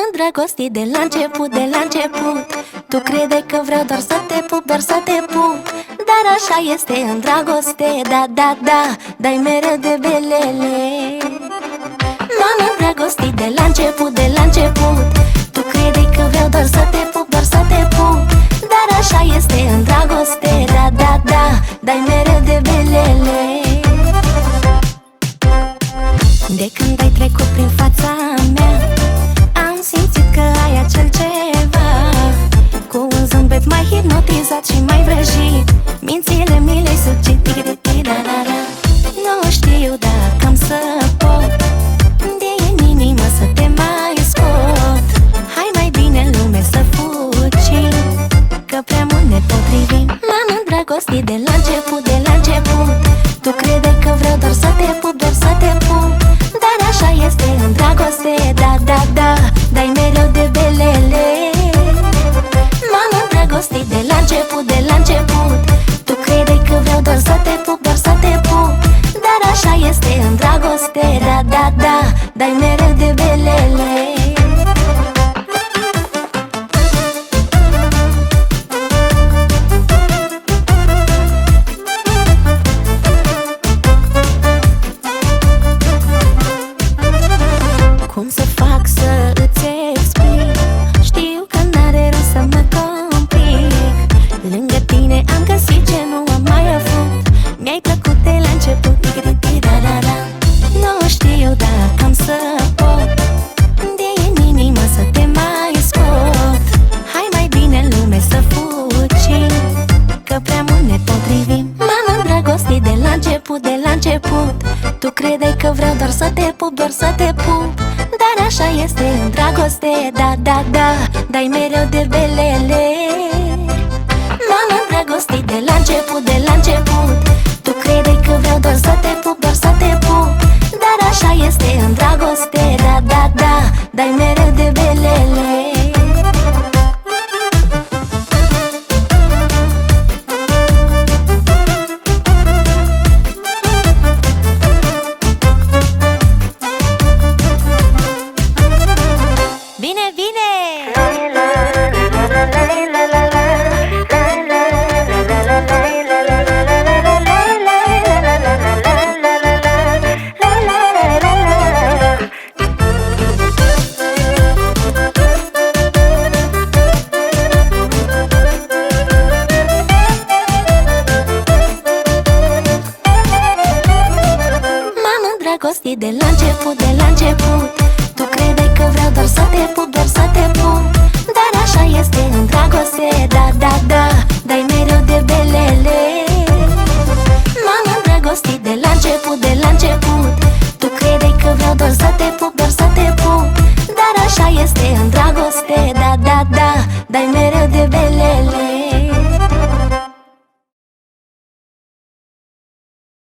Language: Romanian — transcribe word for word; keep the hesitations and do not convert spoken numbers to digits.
îndrăgostit de la început, de la început. Tu credeai că vreau doar să te pup, doar să te pup, dar așa este în dragoste, da, da, da, dai mereu de belele. M-am îndrăgostit de la început, de la început. Tu credeai că vreau doar să te pup, doar să te pup, dar așa este în dragoste, da, da, da, dai mereu de belele. De când ai trecut prin fața mea, am simțit că ai acel ceva, cu un zâmbet mai hipnotizat și mai vrăjit, mințile mi le-ai sucit, da-da-da. Nu știu dacă am să pot din inimă să te mai scot. Hai mai bine în lume să fugim, că prea mult ne potrivim. M-am îndrăgostit de la început, de la început. Tu credeai că vreau doar să te pup, doar să te pup, dar așa este în dragoste, da, da, da, dai mereu de belele. M-am îndrăgostit de la început, de la început. Tu credeai că vreau doar să te pup, doar să te pup, dar așa este în dragoste, da, da, da, dai mereu de belele. Cum să fac să îți explic? Știu că n-are rost să mă complic. Lângă tine am găsit ce nu am mai avut. Mi-ai plăcut de la început, da-da-da. Nu știu dacă am să pot din inimă să te mai scot. Hai mai bine în lume să fugim, că prea mult ne potrivim. M-am îndrăgostit de la început, de la început. Tu credeai că vreau doar să te pup, doar să te pup, dar așa este în dragoste, da, da, da, dai mereu de belele. M-am îndrăgostit de la început, de la început. Tu credeai că vreau doar să te pup, doar să te pup, dar așa este în dragoste, da, da, da, dai mereu de belele. Bine, bine! M-am îndrăgostit de la început, de la început. Tu credeai că vreau doar să te pup, doar să te pup, dar așa este în dragoste, da, da, da, dai mereu de belele. M-am îndrăgostit de la început, de la început. Tu credeai că vreau doar să te pup, doar să te pup, dar așa este în dragoste, da, da, da, dai mereu de belele.